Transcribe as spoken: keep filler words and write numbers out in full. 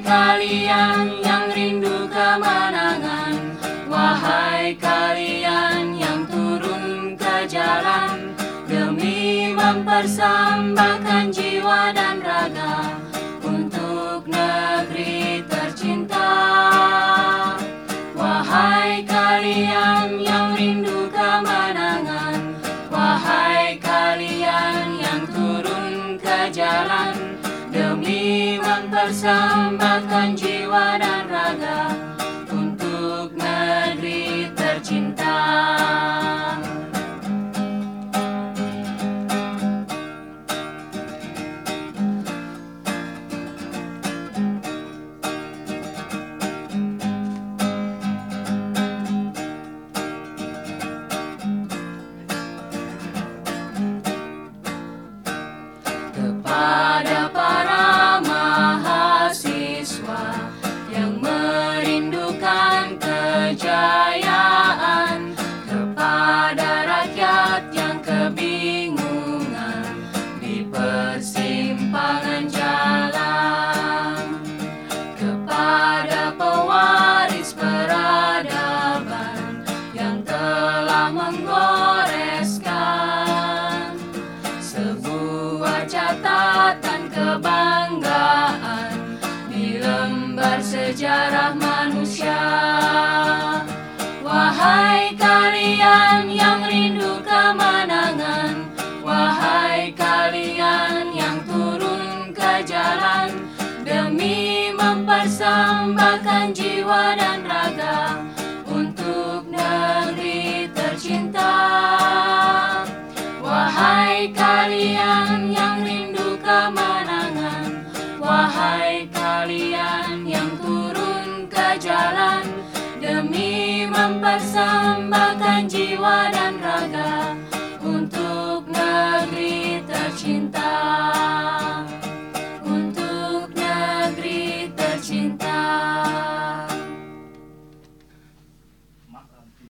kalian yang rindu kemenangan, wahai kalian yang turun ke jalan demi mempersembahkan jiwa dan raga untuk negeri tercinta. Wahai kalian yang rindu kemenangan, wahai kalian yang turun ke jalan demi mempersembahkan jiwa dan raga untuk negeri tercinta. Kepada para mahasiswa yang merindukan kejayaan, kepada rakyat yang kebingungan di persimpangan jalan, kepada pewaris peradaban yang telah menggoreskan sebuah catatan kebanggaan di lembar sejarah manusia. Wahai kalian yang rindu kemenangan, wahai kalian yang turun ke jalan demi mempersembahkan jiwa dan raga untuk negeri tercinta. Wahai kalian yang rindu kemenangan, wahai kalian yang turun ke jalan demi mempersembahkan jiwa dan raga untuk negeri tercinta.